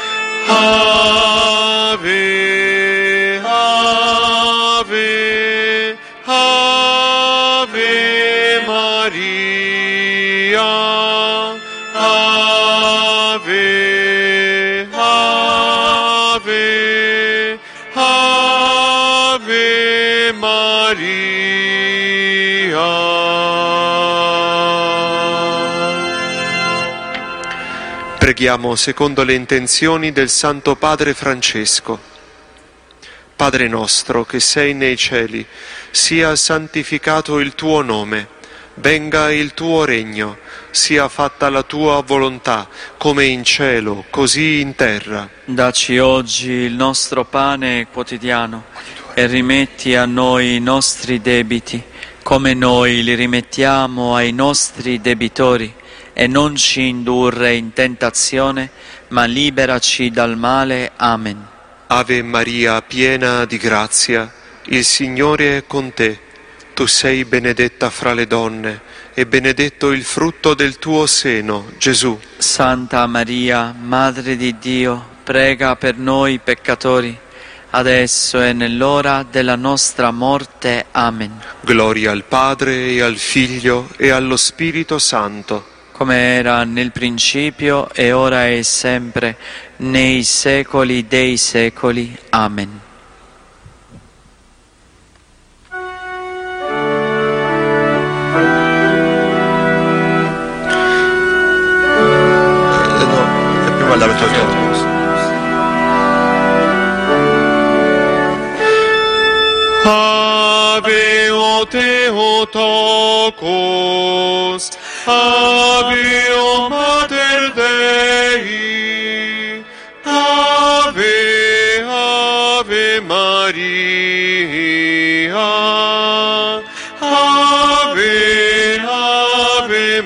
Ave, Ave, Ave Maria, Ave, Ave, Ave Maria. Preghiamo secondo le intenzioni del Santo Padre Francesco. Padre nostro che sei nei cieli, sia santificato il tuo nome, venga il tuo regno, sia fatta la tua volontà, come in cielo, così in terra. Dacci oggi il nostro pane quotidiano e rimetti a noi i nostri debiti, come noi li rimettiamo ai nostri debitori, e non ci indurre in tentazione, ma liberaci dal male. Amen. Ave Maria, piena di grazia, il Signore è con te. Tu sei benedetta fra le donne, e benedetto il frutto del tuo seno, Gesù. Santa Maria, Madre di Dio, prega per noi peccatori, adesso e nell'ora della nostra morte. Amen. Gloria al Padre, e al Figlio, e allo Spirito Santo, come era nel principio, e ora e sempre, nei secoli dei secoli. Amen. Ave o Theotokos, Ave o Mater Dei, Ave, Ave Maria, Ave, Ave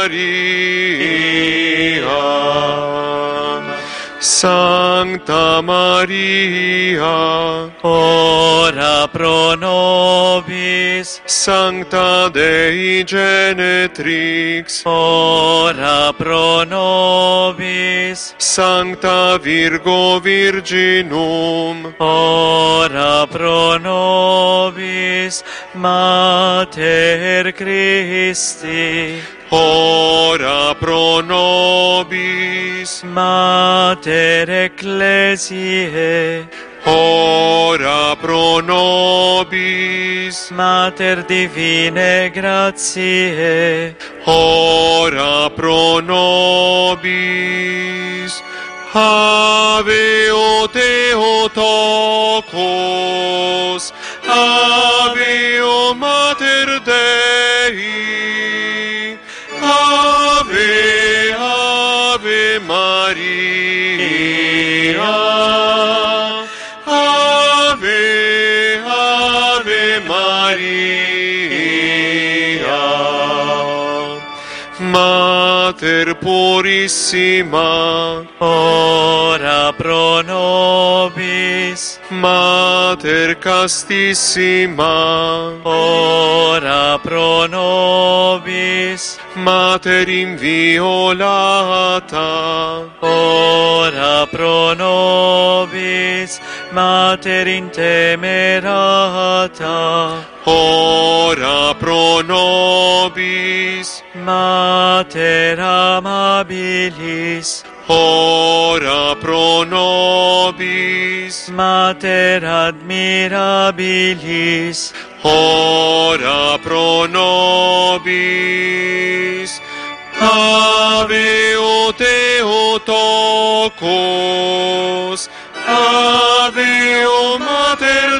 Maria. Sancta Maria, ora pro nobis. Sancta Dei Genetrix, ora pro nobis. Sancta Virgo Virginum, ora pro nobis. Mater Christi, ora pro nobis. Mater Ecclesiae, ora pro nobis. Mater Divinae Gratiae, ora pro nobis. Ave o Theotokos, ave o Mater Dei, ave, ave Maria, ave, ave Maria, Mater purissima, ora pro nobis. Mater castissima, ora pro nobis. Mater inviolata, ora pro nobis. Mater intemerata, ora pro nobis. Mater amabilis, ora pro nobis. Mater admirabilis, ora pro nobis. Ave o Theotokos, ave o Mater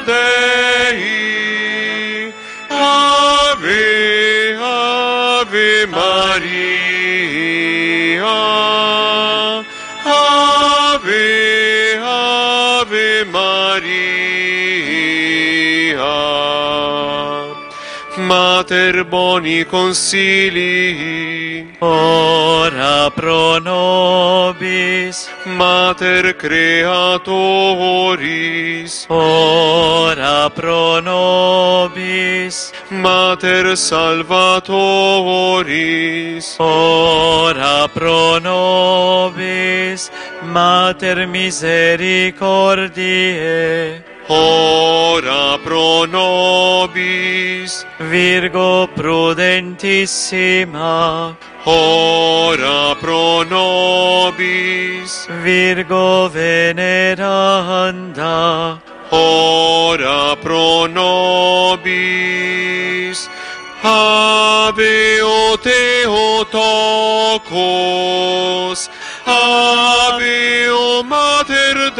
Dei, ave, ave Maria, ave, ave Maria, Mater boni consilii, ora pro nobis. Mater creatoris, ora pro nobis. Mater salvatoris, ora pro nobis. Mater misericordiae, ora pro nobis. Virgo prudentissima, ora pro nobis. Virgo veneranda, ora pro nobis. Ave o Theotokos, ave o Mater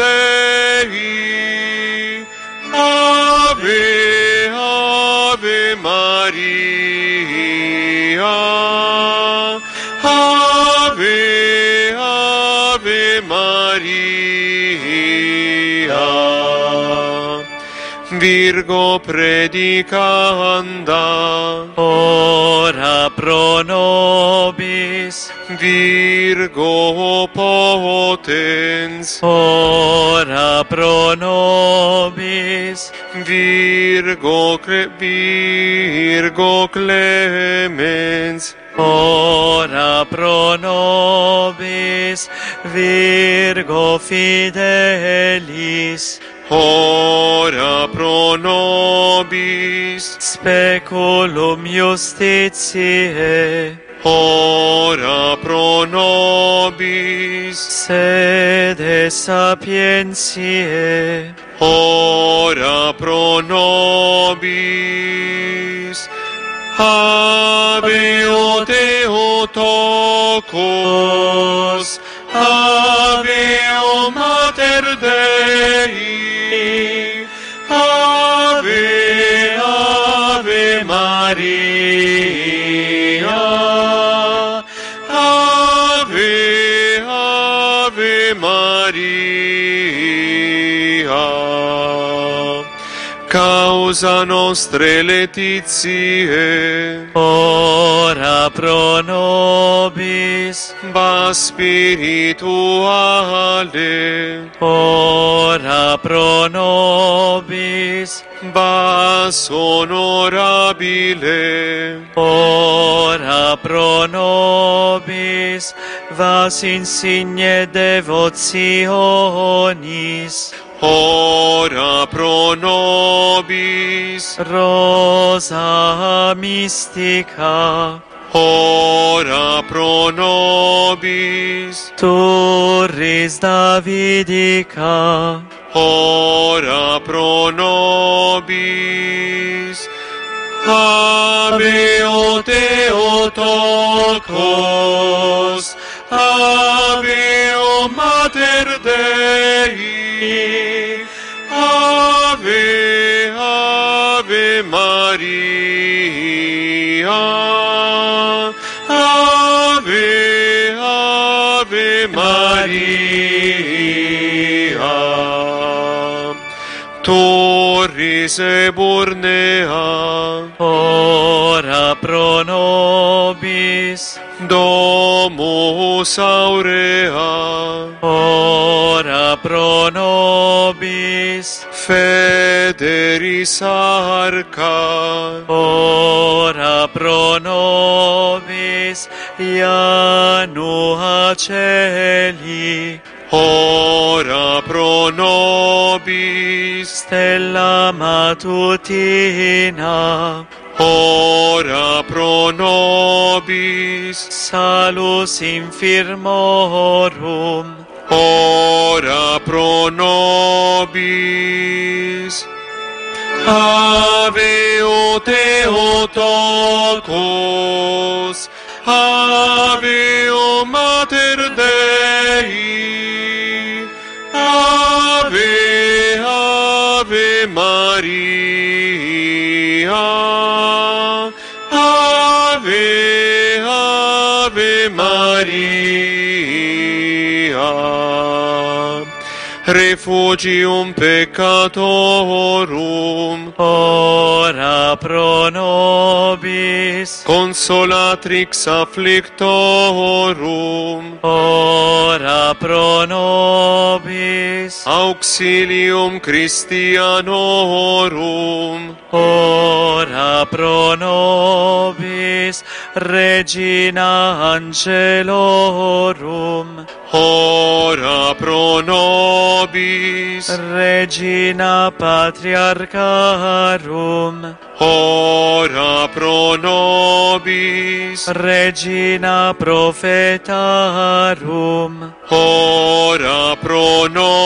Dei, ave, ave Maria, ave, ave Maria, Virgo predicanda, ora pro nobis. Virgo potens, ora pro nobis. Virgo, cre- Virgo clemens, ora pro nobis. Virgo fidelis, ora pro nobis. speculum justitiae, ora pro nobis. sede sapientiae, ora pro nobis. Ave o Theotokos, ave o Mater Dei, ave, ave Maria, ave, ave Maria, causa nostre letitiae, ora pro nobis. va spirituale, ora pro nobis. vas onorabile, ora pro nobis. Vas insigne devotionis, ora pro nobis. rosa mystica, ora ora pro nobis. Turris Davidica, ora pro nobis. Ave o Theotokos, Ave o Mater Dei, Ave, Ave Maria, Ave, Ave Maria. Turris eburnea, ora pro nobis. Domus aurea, ora pro nobis. Federis arca, ora pro nobis. Janua celi, ora pro nobis. Stella matutina, ora pro nobis. Salus infirmorum, ora pro nobis. Ave o Theotokos, Ave o Mater Dei, Ave, Ave Maria, Ave, Ave Maria. Refugium peccatorum, ora pro nobis. Consolatrix afflictorum, ora pro nobis. Auxilium Christianorum, ora pro nobis. Regina angelorum, ora pro nobis. Regina patriarcharum, ora pro nobis. Regina prophetarum, ora pro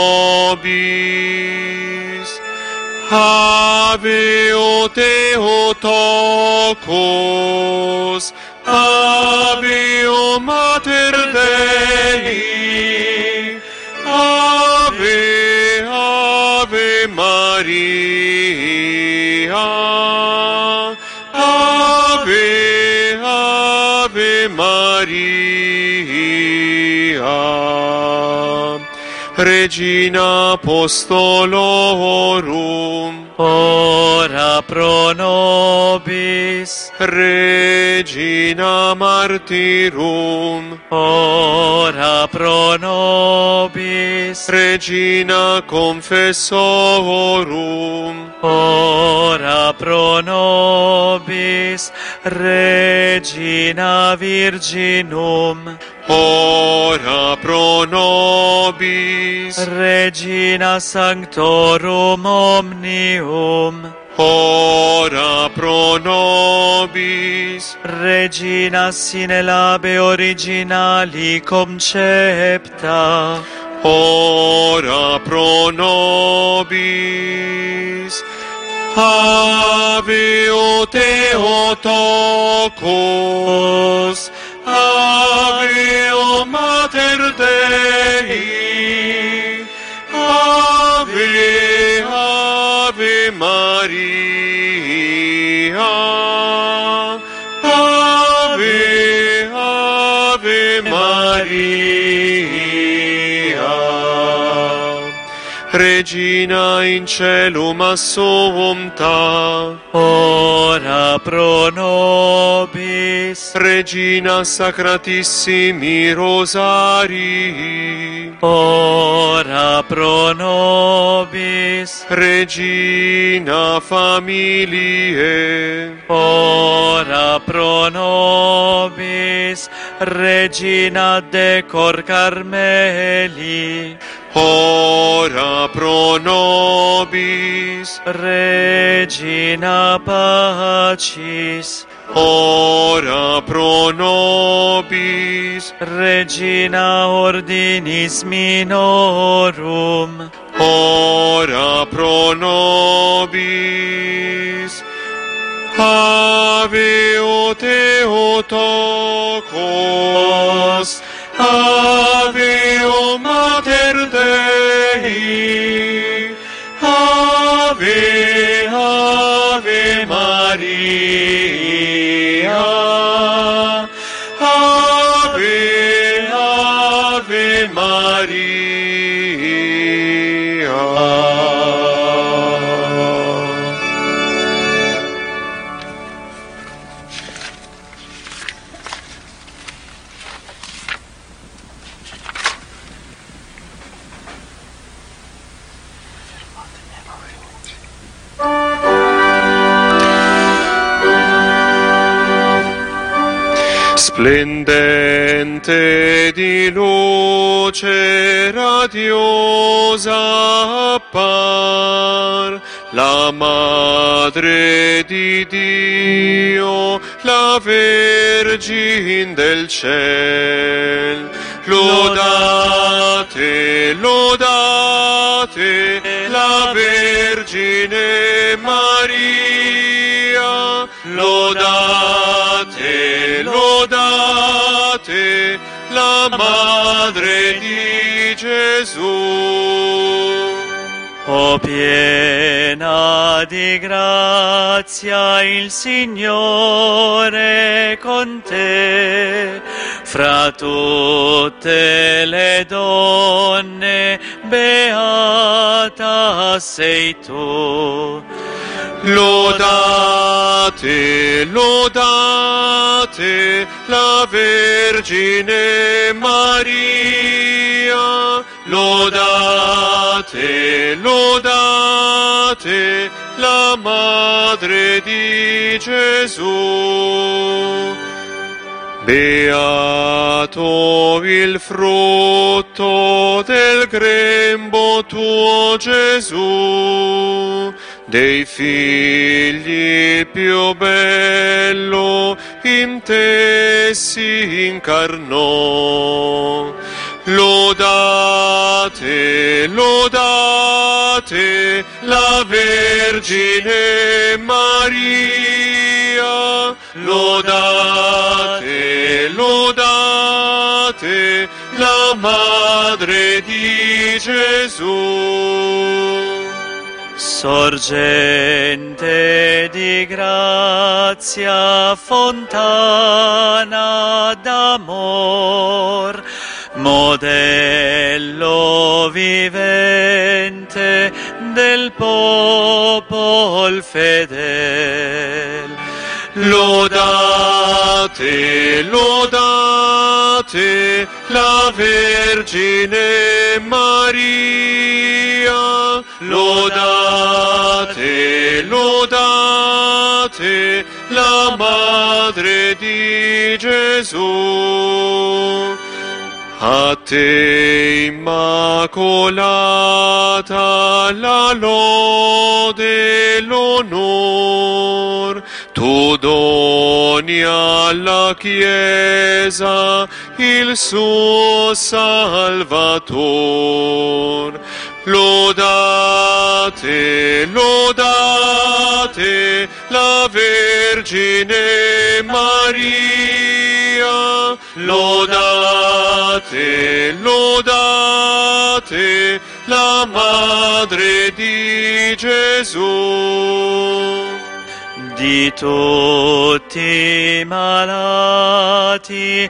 nobis. Ave o Theotokos, Ave o Mater Dei, Ave, Ave Maria, Ave, Ave Maria. Regina Apostolorum, ora pro nobis. Regina Martyrum, ora pro nobis. Regina Confessorum, ora pro nobis. Regina Virginum, ora pro nobis. Regina Sanctorum omnium, ora pro nobis. Regina sine labe originali concepta, ora pro nobis. Ave o Theotokos, Ave o Mater Dei, Ave, Ave Maria, Ave, Ave Maria. Regina in celum assumpta, ora pro nobis. Regina Sacratissimi Rosarii, ora pro nobis. Regina Familiae, ora pro nobis. Regina Decor Carmeli, ora pro nobis. Regina Pacis, ora pro nobis, Regina ordinis minorum, ora pro nobis. Ave o Theotokos, Ave o Mater Dei, Ave, Ave Maria, Ave, Ave Maria. Splendente di luce radiosa appar la Madre di Dio, la Vergine del ciel. Lodate, lodate la Vergine Maria, lodate, lodate la Madre di Gesù. O piena di grazia, il Signore è con te. Fra tutte le donne, beata sei tu. Lodate, lodate la Vergine Maria, lodate, lodate la Madre di Gesù. Beato il frutto del grembo tuo Gesù, dei figli il più bello in te si incarnò. Lodate, lodate la Vergine Maria, lodate, lodate la Madre di Gesù. Sorgente di grazia, fontana d'amor, modello vivente del popol fedel. Lodate, lodate la Vergine Maria, lodate, lodate la Madre di Gesù. A te immacolata la lode e l'onor, tu doni alla Chiesa il suo Salvator. Lodate, lodate la Vergine Maria, lodate, lodate la Madre di Gesù. Di tutti malati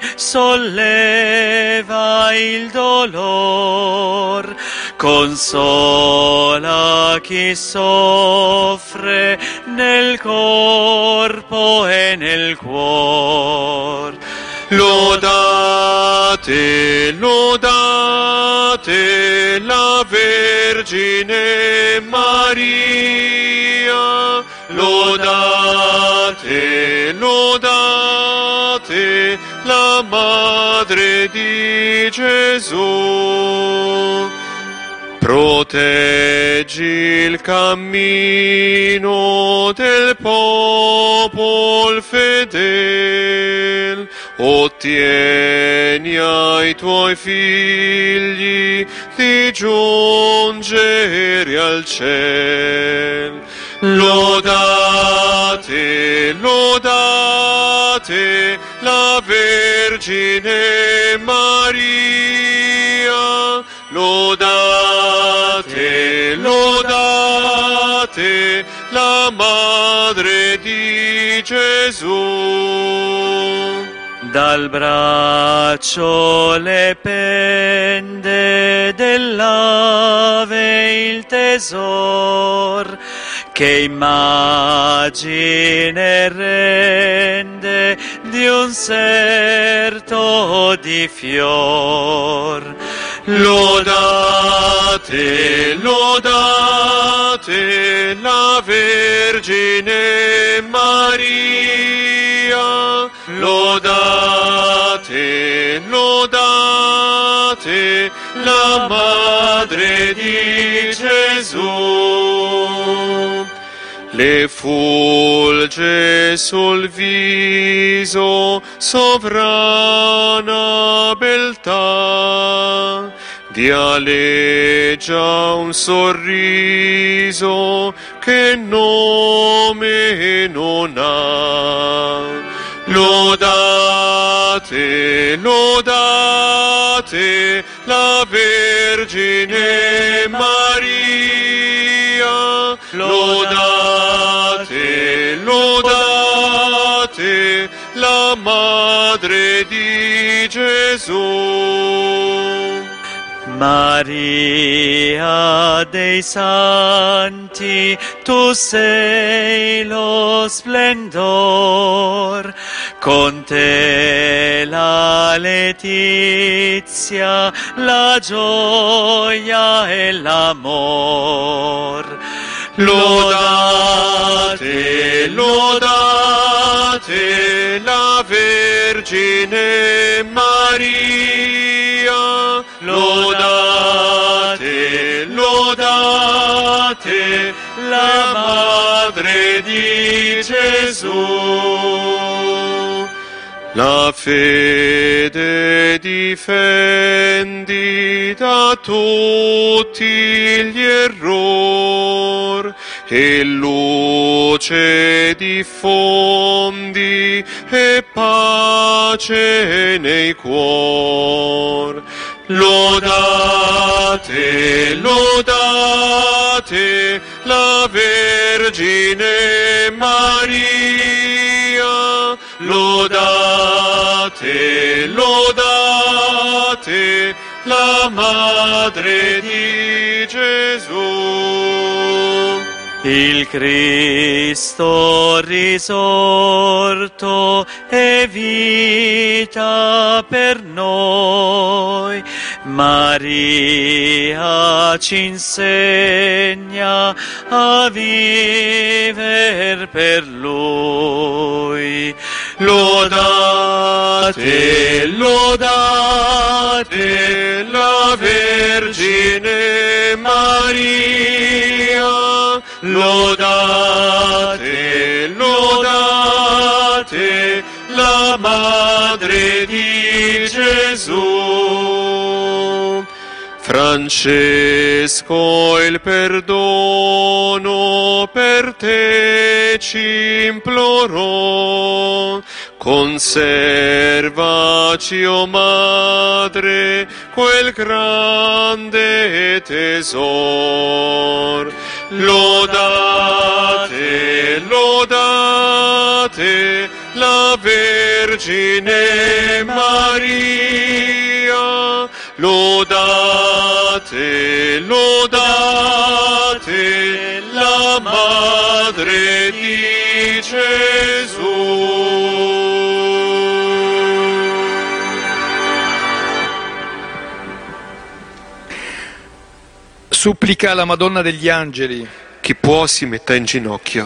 solleva il dolor, consola chi soffre nel corpo e nel cuor. Lodate, lodate la Vergine Maria, lodate, lodate la Madre di Gesù. Pro Proteggi il cammino del popolo fedel, ottieni ai tuoi figli di giungere al ciel. Lodate, lodate la Vergine Maria, lodate, lodate la Madre di Gesù. Dal braccio le pende dell'Ave il tesor, che immagine rende di un serto di fior. Lodate, lodate la Vergine Maria, lodate, lodate la Madre di Gesù. Le fulge sul viso sovrana beltà, dialeggia un sorriso che nome non ha. Lodate, lodate la Vergine Maria, lodate, lodate la Madre di Gesù. Maria dei Santi, tu sei lo splendor, con te la letizia, la gioia e l'amor. Lodate, lodate la Vergine Maria, lodate, lodate la Madre di Gesù. La fede difendi da tutti gli errori e luce diffondi e pace nei cuori. Lodate, lodate la Vergine Maria, lodate, lodate la Madre di Gesù. Il Cristo risorto è vita per noi, Maria ci insegna a viver per Lui. Lodate, lodate la Vergine Maria, lodate, lodate la Madre di Gesù. Francesco il perdono per te ci implorò, conservaci, o Madre, quel grande tesor. Lodate, lodate la Vergine Maria, lodate, lodate la Madre di Gesù. Supplica alla Madonna degli Angeli. Chi può si metta in ginocchio.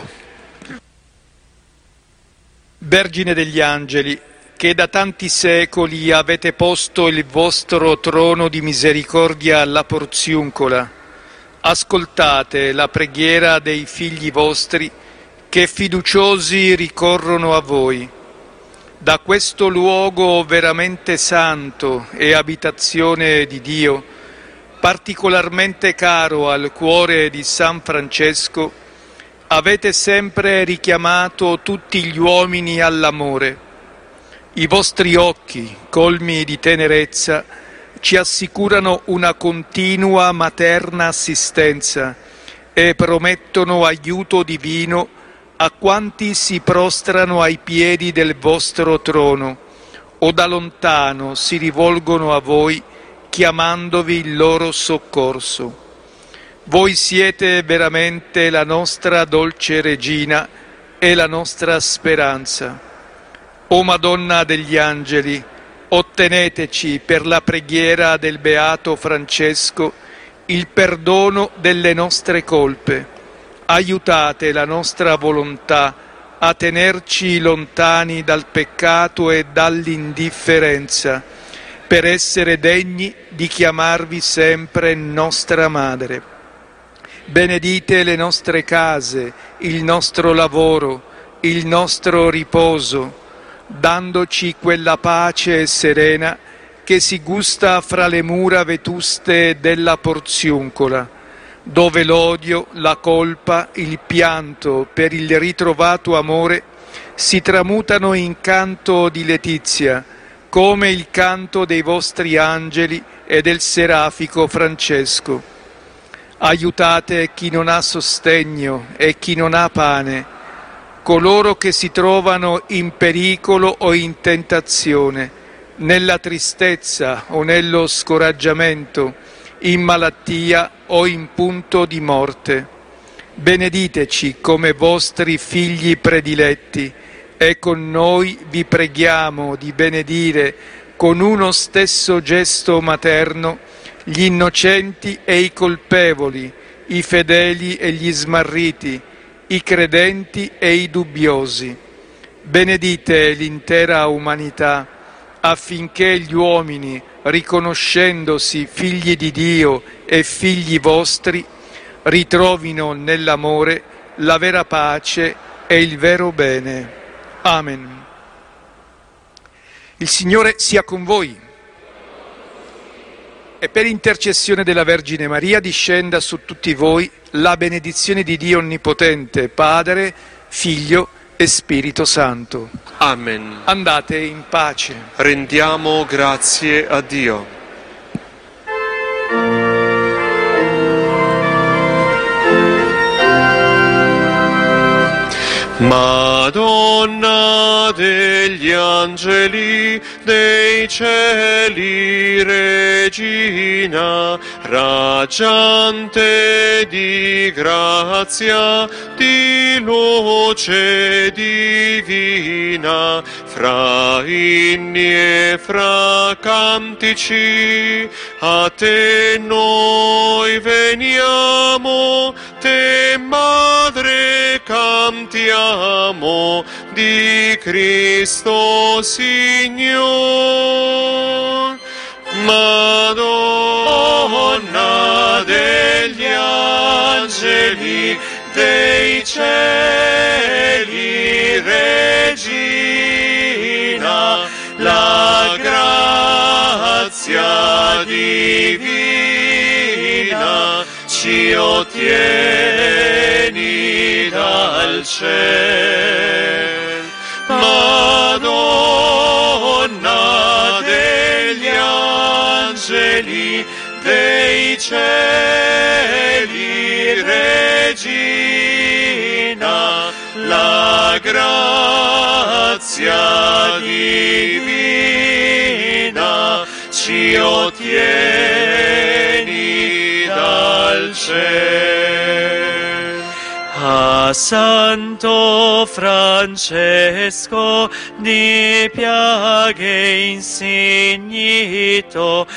Vergine degli Angeli, che da tanti secoli avete posto il vostro trono di misericordia alla Porziuncola, ascoltate la preghiera dei figli vostri che fiduciosi ricorrono a voi. Da questo luogo veramente santo e abitazione di Dio, particolarmente caro al cuore di San Francesco, avete sempre richiamato tutti gli uomini all'amore. I vostri occhi, colmi di tenerezza, ci assicurano una continua materna assistenza e promettono aiuto divino a quanti si prostrano ai piedi del vostro trono o da lontano si rivolgono a voi chiamandovi il loro soccorso. Voi siete veramente la nostra dolce regina e la nostra speranza. O Madonna degli Angeli, otteneteci per la preghiera del Beato Francesco il perdono delle nostre colpe. Aiutate la nostra volontà a tenerci lontani dal peccato e dall'indifferenza, per essere degni di chiamarvi sempre nostra Madre. Benedite le nostre case, il nostro lavoro, il nostro riposo, dandoci quella pace serena che si gusta fra le mura vetuste della Porziuncola, dove l'odio, la colpa, il pianto per il ritrovato amore si tramutano in canto di letizia, come il canto dei vostri angeli e del serafico Francesco. Aiutate chi non ha sostegno e chi non ha pane, coloro che si trovano in pericolo o in tentazione, nella tristezza o nello scoraggiamento, in malattia o in punto di morte. Benediteci come vostri figli prediletti e con noi vi preghiamo di benedire con uno stesso gesto materno gli innocenti e i colpevoli, i fedeli e gli smarriti, i credenti e i dubbiosi. Benedite l'intera umanità affinché gli uomini, riconoscendosi figli di Dio e figli vostri, ritrovino nell'amore la vera pace e il vero bene. Amen. Il Signore sia con voi e per intercessione della Vergine Maria discenda su tutti voi la benedizione di Dio Onnipotente, Padre, Figlio e Spirito Santo. Amen. Andate in pace. Rendiamo grazie a Dio. Madonna degli angeli, dei cieli, regina, raggiante di grazia, di luce divina, fra inni e fra cantici, a te noi veniamo, te Madre cantiamo, di Cristo Signor. Madonna degli angeli, dei cieli, regina, la grazia divina ci ottieni dal cielo. Madonna degli angeli, dei cieli, regina, la grazia divina ci ottieni dal cielo. A Santo Francesco di piaghe insignito,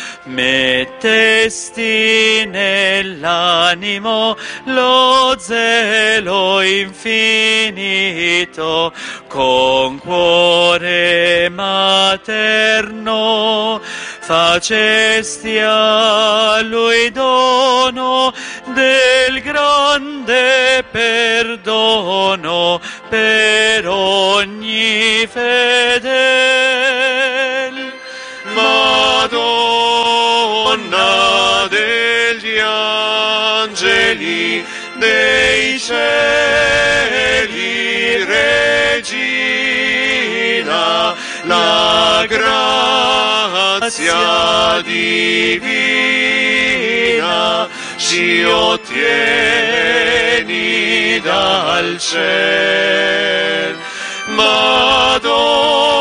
mettesti nell'animo lo zelo infinito, con cuore materno facesti a lui dono del grande perdono per ogni fedel. Madonna degli angeli, dei cieli, Regina, la grazia divina ci ottieni dal cielo. Madonna